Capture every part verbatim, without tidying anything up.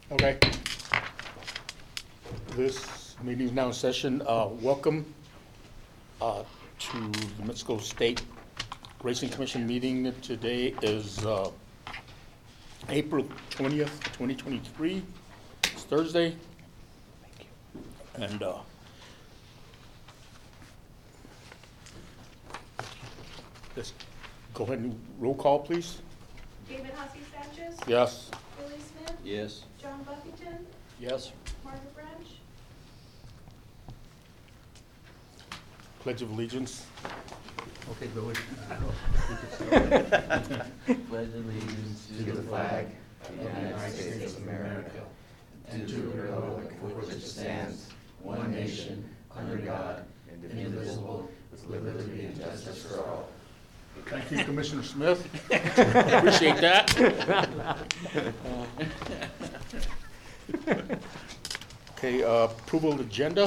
Okay. This meeting is now in session. Uh, welcome uh, to the Mexico State Racing Commission meeting. Today is uh, April twentieth, twenty twenty-three. It's Thursday. And uh, let's go ahead and roll call, please. David Hosky Sanchez? Yes. Billy Smith? Yes. John Buffington? Yes. Margaret Branch? Pledge of Allegiance. Okay, go with Pledge allegiance to the flag of the United States of America and to the republic for which it stands, one nation, under God, indivisible, with liberty and justice for all. Thank you, Commissioner Smith. Appreciate that. Okay, uh, approval of agenda.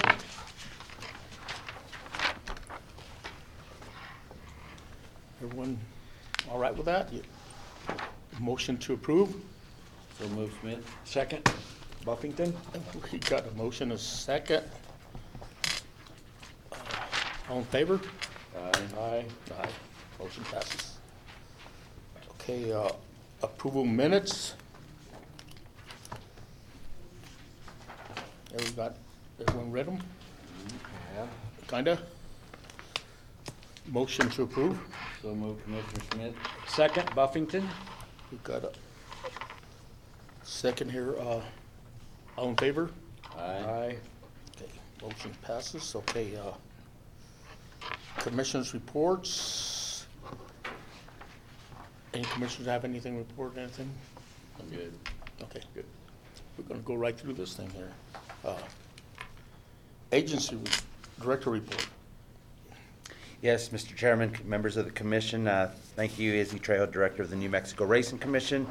Everyone all right with that? Motion to approve? So move, Smith. Second, Buffington. We got a motion, a second. Uh, All in favor? Aye. Aye. Aye. Motion passes. Okay, uh, approval minutes. Everyone got, everyone read them? Yeah. Kinda? Motion to approve. So move, Commissioner Smith. Second, Buffington. We got a second here. Uh, all in favor? Aye. Okay, motion passes. Okay, uh, commissioners' reports. Any commissioners have anything to report, anything? I'm good. Okay, good. We're gonna go right through this thing here. Uh, Agency re- director report. Yes, Mister Chairman, members of the commission, uh, thank you, Izzy Trejo, Director of the New Mexico Racing Commission.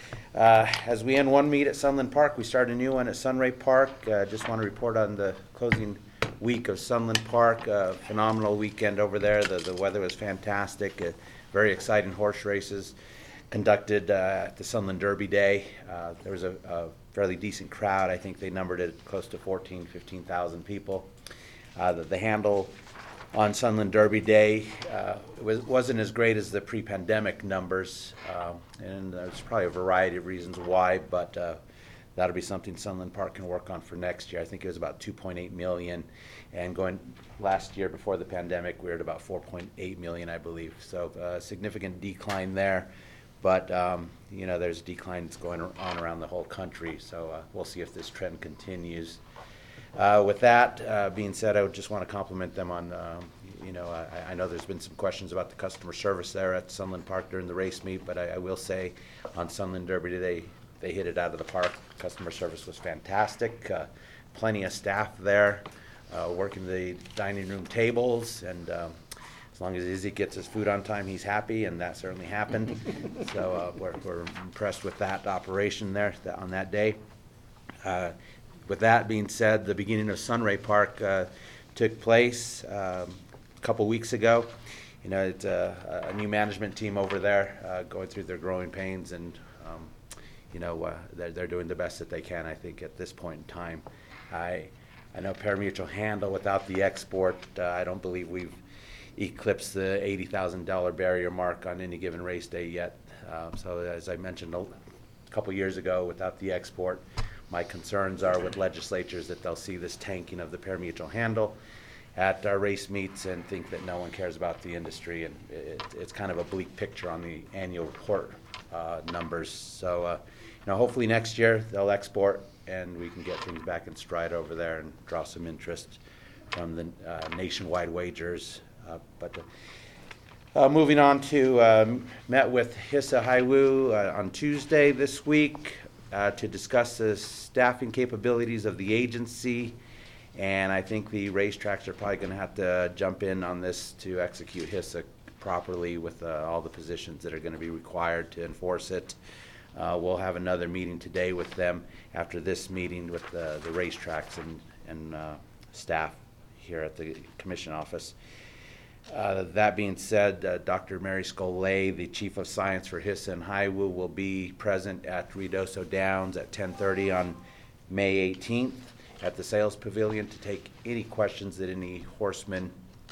Uh, as we end one meet at Sunland Park, we start a new one at Sunray Park. Uh, just want to report on the closing week of Sunland Park. Uh, phenomenal weekend over there. The, the weather was fantastic. Uh, very exciting horse races conducted uh, at the Sunland Derby Day. Uh, there was a, a fairly decent crowd. I think they numbered it close to fourteen, fifteen thousand people. Uh, the, the handle on Sunland Derby Day uh, was, wasn't as great as the pre-pandemic numbers, uh, and there's probably a variety of reasons why, but uh, that'll be something Sunland Park can work on for next year. I think it was about two point eight million, and going last year before the pandemic, we were at about four point eight million, I believe. So a significant decline there, but um, you know, there's declines going on around the whole country, so uh, we'll see if this trend continues. Uh, with that uh, being said, I would just want to compliment them on, um, you know, I, I know there's been some questions about the customer service there at Sunland Park during the race meet, but I, I will say on Sunland Derby today, they hit it out of the park. Customer service was fantastic. Uh, plenty of staff there uh, working the dining room tables, and um, as long as Izzy gets his food on time, he's happy, and that certainly happened. So uh, we're, we're impressed with that operation there that, on that day. Uh, With that being said, the beginning of Sunray Park uh, took place um, a couple weeks ago. You know, it's a, a new management team over there uh, going through their growing pains, and um, you know, uh, they're, they're doing the best that they can, I think, at this point in time. I I know Parimutuel Handle, without the export, uh, I don't believe we've eclipsed the eighty thousand dollar barrier mark on any given race day yet. Uh, so as I mentioned a couple years ago, without the export, my concerns are with legislatures that they'll see this tanking of the parimutuel handle at our race meets and think that no one cares about the industry, and it, it's kind of a bleak picture on the annual report uh, numbers. So, uh, you know, hopefully next year they'll export and we can get things back in stride over there and draw some interest from the uh, nationwide wagers. Uh, but uh, uh, moving on to um, met with Hissa Haiwu uh, on Tuesday this week. Uh, to discuss the staffing capabilities of the agency, and I think the racetracks are probably going to have to jump in on this to execute Hissa properly with uh, all the positions that are going to be required to enforce it. Uh, we'll have another meeting today with them after this meeting with the, the racetracks and, and uh, staff here at the commission office. Uh, That being said, uh, Doctor Mary Scolay, the Chief of Science for HISA and HIWU, will be present at Ruidoso Downs at ten thirty on May eighteenth at the Sales Pavilion to take any questions that any horsemen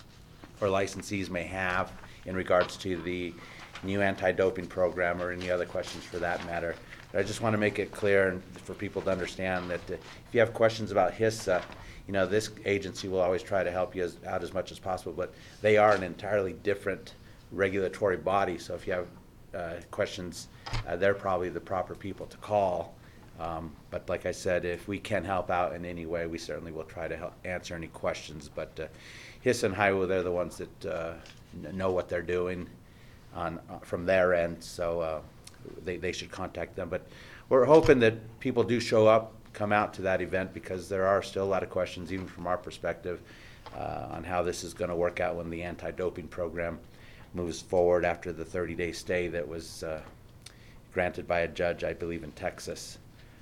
or licensees may have in regards to the new anti-doping program or any other questions for that matter. But I just want to make it clear and for people to understand that uh, if you have questions about HISA, you know, this agency will always try to help you as, out as much as possible, but they are an entirely different regulatory body. So if you have uh, questions, uh, they're probably the proper people to call. Um, but like I said, if we can help out in any way, we certainly will try to help answer any questions. But uh, HISA and HIWU, they're the ones that uh, kn- know what they're doing on uh, from their end, so uh, they, they should contact them. But we're hoping that people do show up, come out to that event, because there are still a lot of questions, even from our perspective, uh, on how this is going to work out when the anti-doping program moves forward after the thirty-day stay that was uh, granted by a judge, I believe, in Texas.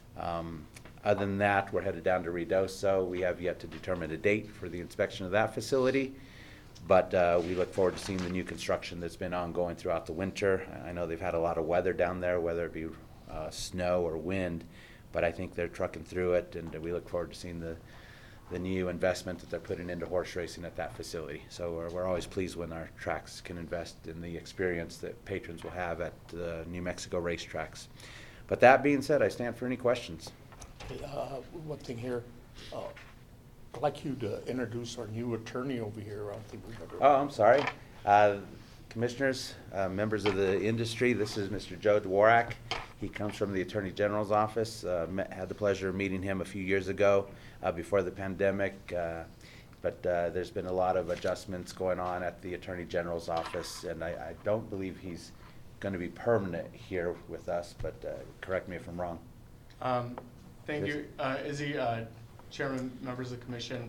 Um, other than that, we're headed down to Ruidoso. We have yet to determine a date for the inspection of that facility, but uh, we look forward to seeing the new construction that's been ongoing throughout the winter. I know they've had a lot of weather down there, whether it be uh, snow or wind, but I think they're trucking through it, and we look forward to seeing the the new investment that they're putting into horse racing at that facility. So we're, we're always pleased when our tracks can invest in the experience that patrons will have at the New Mexico racetracks. But that being said, I stand for any questions. Okay, uh, one thing here, uh, I'd like you to introduce our new attorney over here. I don't think we've ever. Oh, I'm sorry. Uh, Commissioners, uh, members of the industry, this is Mister Joe Dworak. He comes from the Attorney General's office. Uh, met, had the pleasure of meeting him a few years ago uh, before the pandemic. Uh, but uh, there's been a lot of adjustments going on at the Attorney General's office, and I, I don't believe he's going to be permanent here with us, but uh, correct me if I'm wrong. Um, Thank Yes. you, uh, Izzy, uh, Chairman, members of the commission.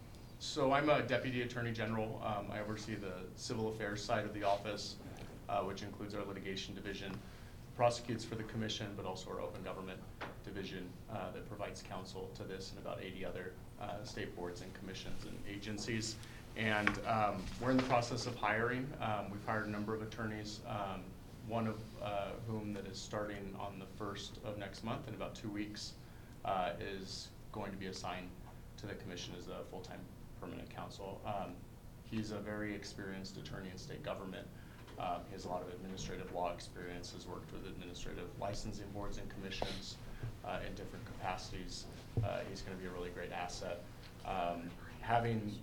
So I'm a Deputy Attorney General. Um, I oversee the civil affairs side of the office, uh, which includes our litigation division, prosecutes for the commission, but also our open government division uh, that provides counsel to this and about eighty other uh, state boards and commissions and agencies. And um, we're in the process of hiring. Um, we've hired a number of attorneys, um, one of uh, whom that is starting on the first of next month in about two weeks. Uh, is going to be assigned to the commission as a full-time permanent counsel. Um, he's a very experienced attorney in state government. Um, he has a lot of administrative law experience, has worked with administrative licensing boards and commissions uh, in different capacities. Uh, he's going to be a really great asset. Um, having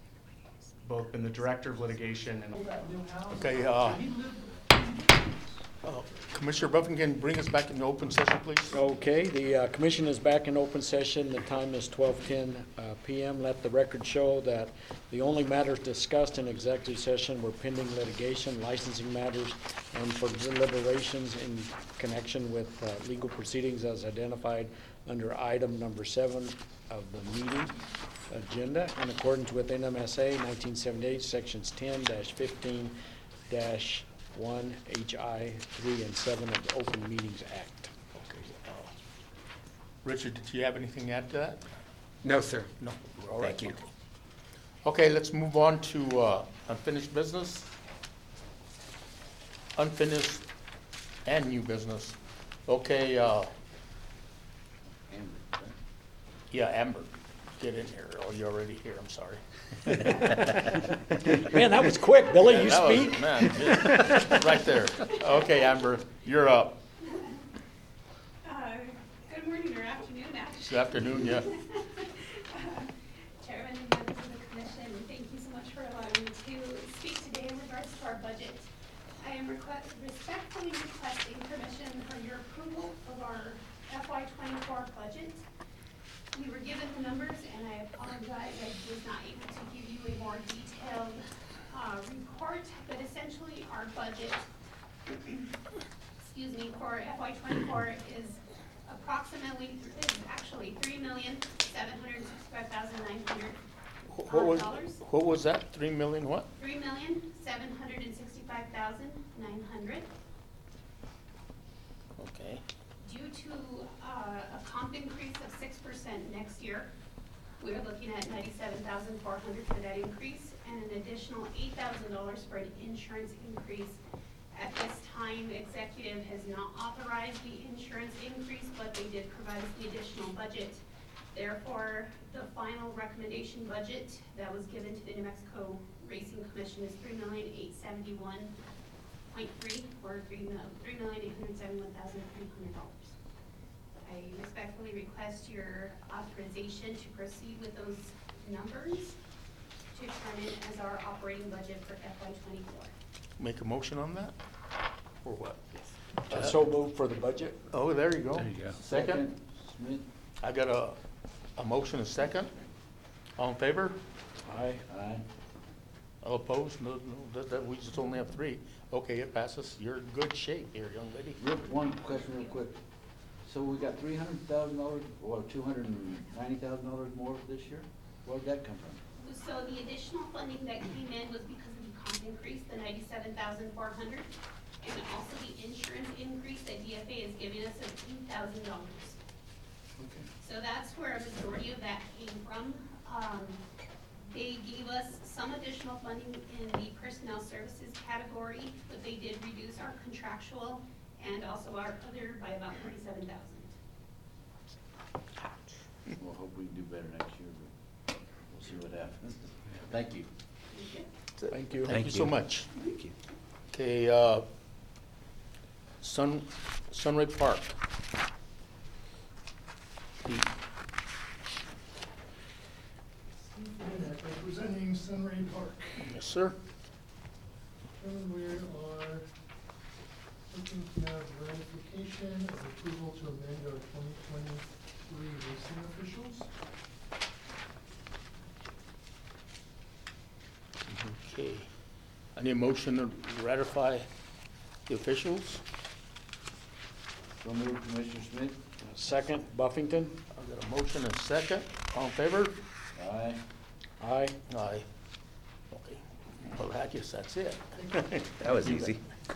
both been the director of litigation and Okay, uh, uh, Commissioner Buffington, bring us back into open session, please. Okay, the uh, commission is back in open session. The time is twelve ten uh, p m Let the record show that the only matters discussed in executive session were pending litigation, licensing matters, and for deliberations in connection with uh, legal proceedings as identified under item number seven of the meeting agenda in accordance with N M S A nineteen seventy-eight, sections ten fifteen one H I three and seven of the Open Meetings Act. Okay. uh, Richard, did you have anything to add to that? No, sir. No. All right. Thank you. Okay, let's move on to uh, unfinished business. Unfinished and new business. Okay, uh, yeah, Amber, get in here. Oh, you're already here, I'm sorry. Man, that was quick, Billy. You That was- speak? Man, yeah, right there. Okay, Amber, you're up. Uh, Good morning or afternoon, actually. Good afternoon, yeah. Uh, Chairman and members of the commission, thank you so much for allowing me to speak today in regards to our budget. I am request- respectfully requesting permission for your approval of our F Y twenty-four budget. We were given the numbers, and I apologize, I was not able to give you a more detailed uh, report, but essentially our budget, excuse me, for F Y twenty-four is approximately, is actually three million, seven hundred sixty-five thousand, nine hundred What was, dollars. what was that? Three million what? Three million, seven hundred sixty-five thousand, nine hundred. Okay. Due to uh, a comp increase of six percent next year, we're looking at ninety-seven thousand four hundred for that increase, and an additional eight thousand dollars for an insurance increase. At this time, executive has not authorized the insurance increase, but they did provide us the additional budget. Therefore, the final recommendation budget that was given to the New Mexico Racing Commission is three million eight seventy-one point three, or three million eight hundred seventy-one thousand three hundred dollars. I respectfully request your authorization to proceed with those numbers to turn it as our operating budget for F Y twenty-four. Make a motion on that? Or what? So moved for the budget? Oh, there you go. There you go. Second? Smith? I got a, a motion and second. All in favor? Aye. Aye. All opposed? No, no, that, that, we just only have three. Okay, it passes. You're in good shape here, young lady. Real, one question real quick. So we got three hundred thousand dollars, or two hundred and ninety thousand dollars more this year? Where'd that come from? So the additional funding that came in was because of the comp increase, the ninety-seven thousand four hundred, and also the insurance increase that D F A is giving us of two thousand dollars. Okay. So that's where a majority of that came from. Um, they gave us some additional funding in the personnel services category, but they did reduce our contractual and also our other by about forty-seven thousand. We'll hope we can do better next year, but we'll see what happens. Thank you. Thank you. Thank you so much. Thank you. Okay, uh, Sun, Sunray Park. Pete. Representing Sunray Park. Yes, sir. And we are looking to have ratification of approval to amend our twenty twenty-three racing officials. Okay. I need a motion to ratify the officials. So move, Commissioner Smith? Second, Buffington? I've got a motion and a second. All in favor? Aye. Aye. Aye. Okay. Well, I guess that's it. That was easy.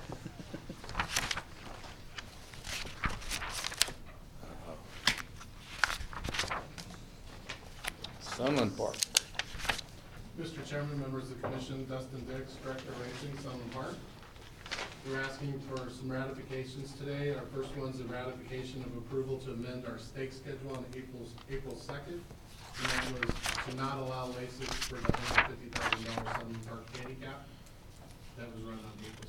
Sunland Park. Mister Chairman, members of the commission, Dustin Dix, Director of Racing, Sunland Park. We're asking for some ratifications today. Our first one's a ratification of approval to amend our stake schedule on April, April second. And that was to not allow LASIK for the one hundred fifty thousand dollar Sunland Park handicap. That was run on April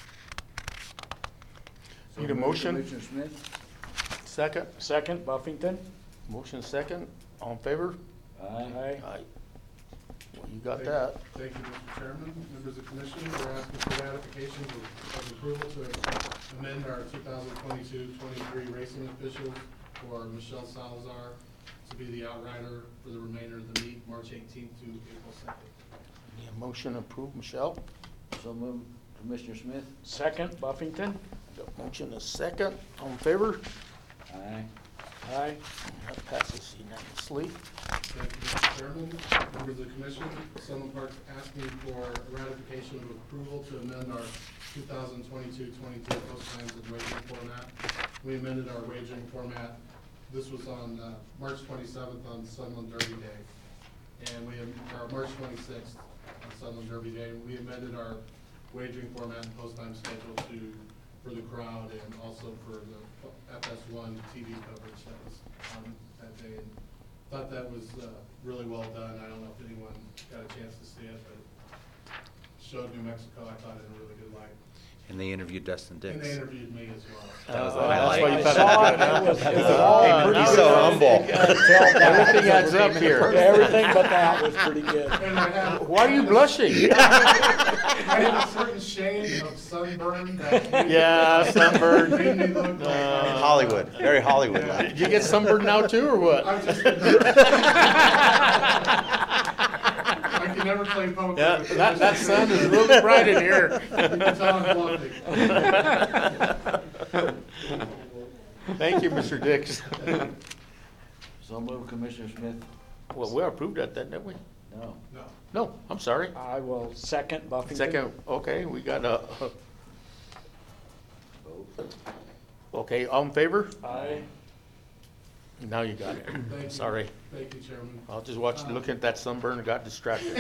second. Need a motion? Commissioner Smith? Second. Second, Buffington? Motion second. All in favor? Aye. Aye. Aye. Well, you got Thank- that. Thank you, Mister Chairman, members of the commission. We're asking for ratification of of approval to amend our two thousand twenty-two twenty-three racing officials for Michelle Salazar to be the outrider for the remainder of the meet, March eighteenth to April second. Need a motion to approve, Michelle? So move, Commissioner Smith? Second, Buffington? Got motion and second. All in favor? Aye. Aye. That passes unanimously. Thank you, Mister Chairman, members of the commission. Sunland Park's asking for ratification of approval to amend our two thousand twenty-two twenty-three post times and wagering format. We amended our wagering format. This was on uh, March twenty-seventh on Sunland Derby Day. And we, am- or March twenty-sixth on Sunland Derby Day. We amended our wagering format and post time schedule to, for the crowd and also for the F S one T V coverage that was on that day. And thought that was uh, really well done. I don't know if anyone got a chance to see it, but showed New Mexico, I thought, in a really good light. And they interviewed Dustin And they Dix. interviewed me as well. That was Uh, the that's highlight. why you I thought saw it it, it was, it was Oh, all pretty he's good. so humble. You could tell that. Everything adds up here. Everything but that was pretty good. And I have. Why are you blushing? I have a certain shade of sunburn that. made- Yeah, sunburn. Made me look like. Uh, Hollywood, very Hollywood Yeah. like. Did you get sunburned now too, or what? I'm just. I can never play poker. Yeah, with that, that Commissioner sun is Smith. really bright in here. You can tell I'm bluffing. Thank you, Mister Dix. So move, Commissioner Smith? Well, we approved that, didn't we? No. No. No, I'm sorry. I will second Buffington. Second, okay, we got a, Vote. okay, all in favor? Aye. Now you got it. Thank you. Sorry. Thank you, Chairman. I was just watching, looking at that sunburn and got distracted.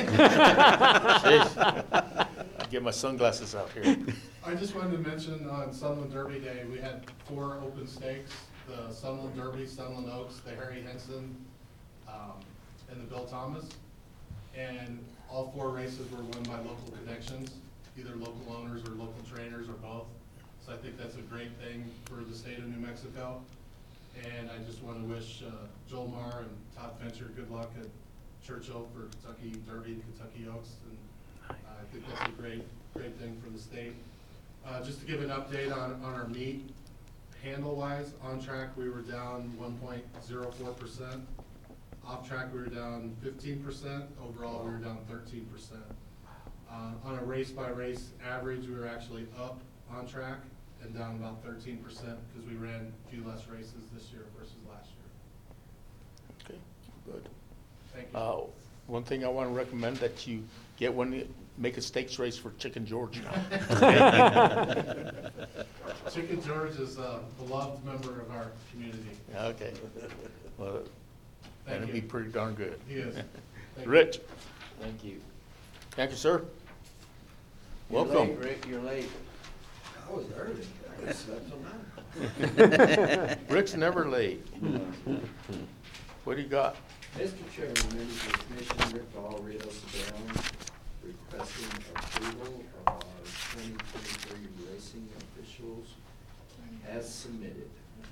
Jeez. Get my sunglasses out here. I just wanted to mention on Sunland Derby Day, we had four open stakes, the Sunland Derby, Sunland Oaks, the Harry Henson, um, and the Bill Thomas. And all four races were won by local connections, either local owners or local trainers or both. So I think that's a great thing for the state of New Mexico. And I just want to wish uh, Joel Marr and Todd Fincher good luck at Churchill for Kentucky Derby and Kentucky Oaks. And uh, I think that's a great, great thing for the state. Uh, just to give an update on, on our meet, handle-wise, on track we were down one point zero four percent. Off track we were down fifteen percent. Overall we were down thirteen percent. Uh, on a race-by-race average, we were actually up on track and down about thirteen percent because we ran a few less races this year versus last year. Okay, good. Thank you. Uh, one thing I want to recommend that you get one, make a stakes race for Chicken George now. Chicken George is a beloved member of our community. Okay. Well, Thank that'd be you. pretty darn good. He is. Thank you. Rich, Thank you. thank you, sir. You're Welcome. late, Rick, you're late. I was early. I slept till nine. Rick's never late. What do you got? Mister Chairman, members of the commission, Rick Dahl, Rio Sedano, requesting approval of our twenty twenty-three racing officials as submitted.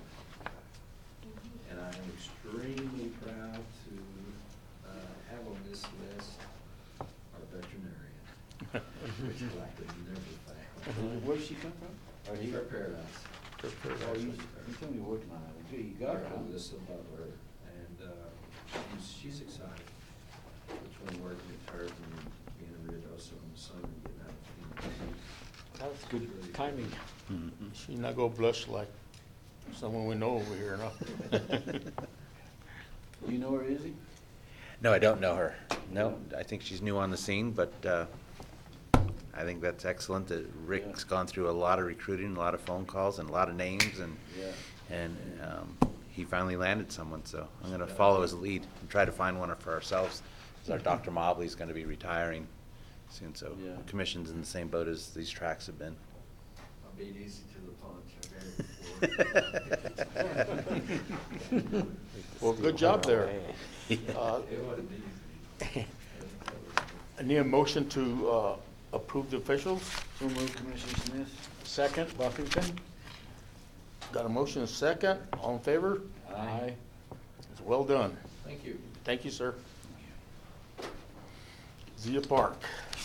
And I am extremely proud to uh, have on this list our veterinarian, which I could never find. Where'd she come from? Or he? Her paradise. Oh, you, you told me working on it. Good, you got her, huh? Alyssa Butler, and uh, she's, she's excited between working with her and being in Rio Doce in the summer and getting out of Phoenix. That's good timing. She not go blush like someone we know over here, no? You know her, is he? No, I don't know her. No, I think she's new on the scene, but uh, I think that's excellent that Rick's gone through a lot of recruiting, a lot of phone calls, and a lot of names, and Yeah. and um, he finally landed someone. So I'm going to follow his lead and try to find one for ourselves, because our Doctor Mobley's going to be retiring soon. So Yeah. the commission's in the same boat as these tracks have been. I'll beat easy to the punch, I've had it before. Well, good job there. Uh, It wasn't easy. I need a motion to uh, approve the officials. So moved, Commissioner Smith. Second, Buffington? Got a motion and a second. All in favor? Aye. It's well done. Thank you. Thank you, sir. Zia Park.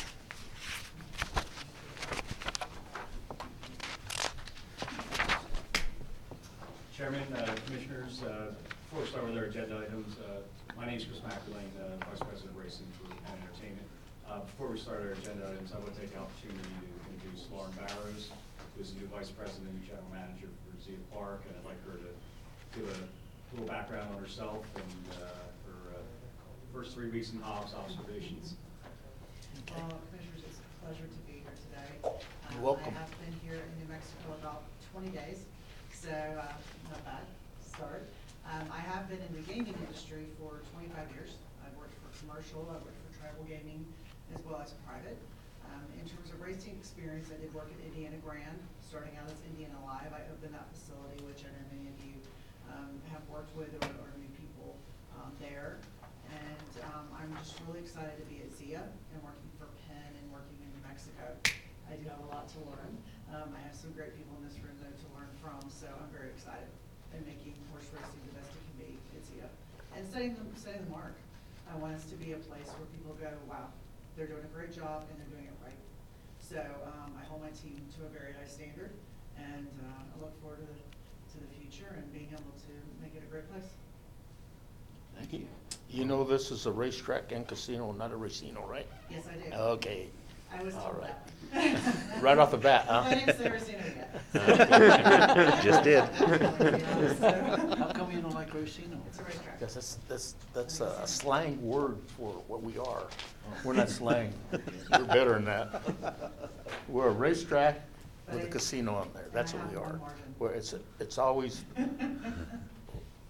Chairman, uh, Commissioners, uh, before we start with our agenda items, uh, my name is Chris McElwain, uh, Vice President of Racing for Penn Entertainment. Uh, Before we start our agenda items, I want to take the opportunity to introduce Lauren Barrows, who is the new Vice President and General Manager for Zia Park, and I'd like her to give a little background on herself and uh, her uh, first three weeks in Hobbs observations. Okay. Well, Commissioners, it's a pleasure to be here today. Um, You're welcome. I have been here in New Mexico about twenty days, so uh, not bad start. Um, I have been in the gaming industry for twenty-five years. I've worked for commercial, I've worked for tribal gaming, as well as private. Um, in terms of racing experience, I did work at Indiana Grand, starting out as Indiana Live. I opened that facility, which I know many of you um, have worked with or, or knew people um, there. And um, I'm just really excited to be at Zia and working for Penn and working in New Mexico. I do have a lot to learn. Um, I have some great people in this room though to learn from, so I'm very excited in making horse racing the best it can be at Zia. And setting the, setting the mark. I want us to be a place where people go, wow, they're doing a great job and they're doing it right. So um, I hold my team to a very high standard, and uh, I look forward to the, to the future and being able to make it a great place. Thank you. You know this is a racetrack and casino, not a racino, right? Yes, I do. Okay. I was All told right. that. Right off the bat, huh? I didn't say Racino yet. Just did. How come you don't like Racino? It's a racetrack. Because that's, that's, that's a a slang word for what we are. We're not slang. We're better than that. We're a racetrack with a casino on there. That's what we are. Where it's, it's always,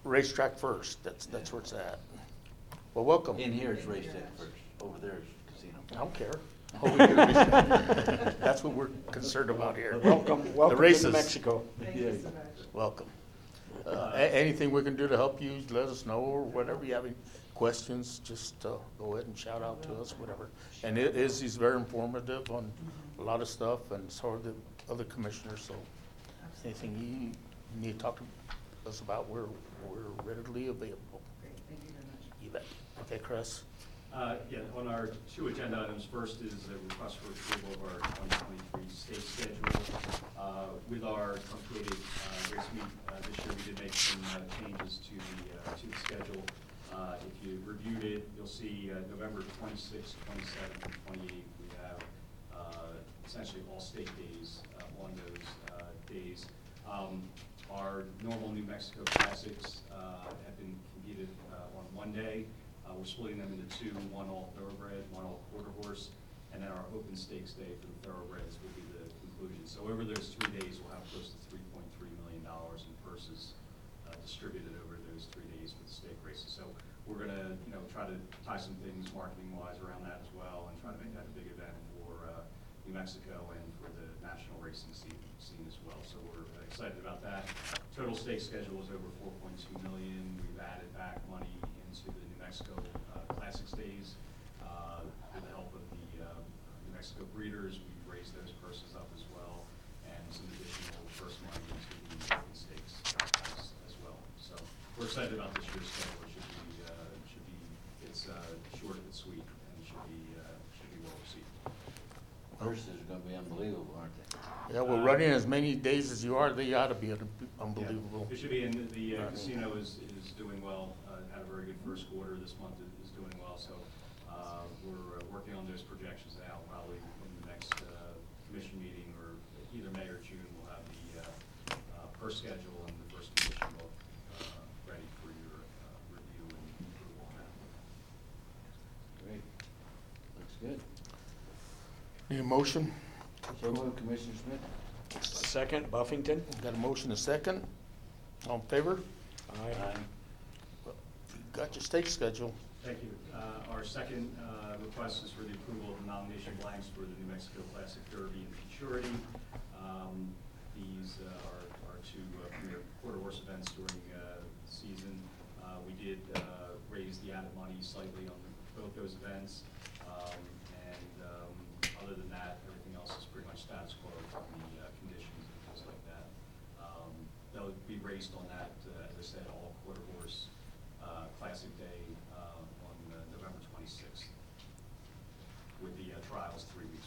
racetrack first. That's, that's where it's at. Well, welcome. In here it's racetrack first, over there is casino. I don't care. Oh, we do racetrack. That's what we're concerned about here. Welcome, The welcome to races. New Mexico. Thank you so much. Welcome. Uh, a- anything we can do to help you, let us know, or whatever. You have any questions, just, uh, go ahead and shout out to us, whatever. And it is, he's very informative on a lot of stuff, and so are the other commissioners, so anything you need to talk to us about, we're, we're readily available. Great, thank you very much. You bet. Okay, Chris? Uh, Yeah, on our two agenda items, first is a request for approval of our twenty twenty-three state schedule. Uh, With our truncated uh, race meet uh, this year, we did make some uh, changes to the, uh, to the schedule. Uh, If you reviewed it, you'll see uh, November twenty-sixth, twenty-seventh, and twenty-eighth, we have uh, essentially all state days uh, on those uh, days. Um, Our normal New Mexico Classics uh, have been competed uh, on one day. Uh, We're splitting them into two, one all thoroughbred, one all quarter horse, and then our open stakes day for the thoroughbreds will be the conclusion. So over those three days, we'll have close to three point three million dollars in purses uh, distributed over those three days for the stake races. So we're gonna, you know, try to tie some things marketing-wise around that as well, and try to make that a big event for uh, New Mexico and for the national racing scene, scene as well. So we're uh, excited about that. Total stake schedule is over four point two million. We've added back money into the New Mexico uh, Classics days. Uh, with the help of the uh, New Mexico breeders, we've raised those purses up as well, and some additional purse money into the open stakes as, as well. So we're excited about this year's schedule. It should be, uh, should be, it's uh, short but sweet, and it should be, uh, should be well received. Purses are gonna be unbelievable, aren't they? Yeah, we're running as many days as you are, they ought to be unbelievable. It should be, and the uh, Right. casino is, is doing well, uh, had a very good first quarter, this month is is doing well, so, uh, we're uh, working on those projections now, probably in the next, uh, commission meeting, or either May or June, we'll have the, uh, uh, per schedule and the first commission book, uh, ready for your, uh, review and approval on that. Great. Looks good. Need a motion? So move, Commissioner Smith. Second, Buffington. Got a motion, a second. All in favor? Aye. You got your stake schedule. Thank you. Uh, Our second uh, request is for the approval of the nomination blanks for the New Mexico Classic Derby and Futurity. Um, These uh, are are two uh, premier quarter horse events during uh, the season. Uh, We did uh, raise the added money slightly on both those events. Um, And um, other than that, everything else is pretty much status quo from the uh, conditions and things like that. Um, They'll be raised on that, uh, as I said, all quarter horse uh, Classic Day uh, on uh, November twenty-sixth, with the uh, trials three weeks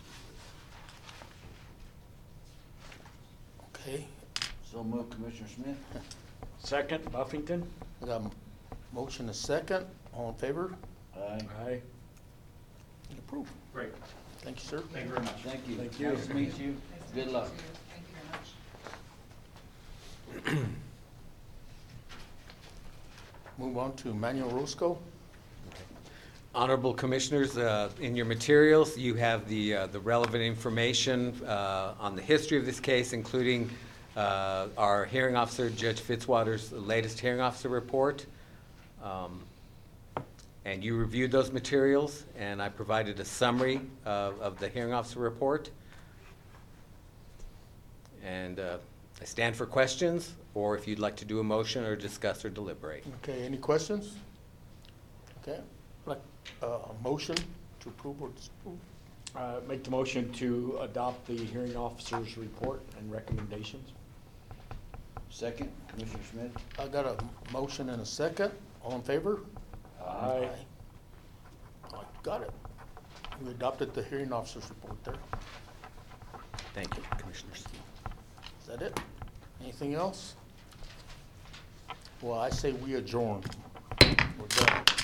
before. Okay. So move, Commissioner Smith. Second, Buffington. We got a motion, a second. All in favor? Aye. Aye. Approved. Great. Thank you, sir. Thank you very much. Thank you. Thank you. Nice to meet you. Nice to Good meet luck. you. Thank you very much. Move on to Manuel Roscoe. Honorable Commissioners, uh, in your materials, you have the uh, the relevant information uh, on the history of this case, including uh, our hearing officer, Judge Fitzwater's latest hearing officer report. Um, And you reviewed those materials, and I provided a summary of, of the hearing officer report. And uh, I stand for questions, or if you'd like to do a motion or discuss or deliberate. Okay, any questions? Okay, like, uh, a motion to approve or disapprove? Uh, Make the motion to adopt the hearing officer's report and recommendations. Second, Commissioner Smith. I got a motion and a second. All in favor? Aye. I got it. We adopted the hearing officer's report there. Thank you, Commissioners. Is that it? Anything else? Well, I say we adjourn. We're done.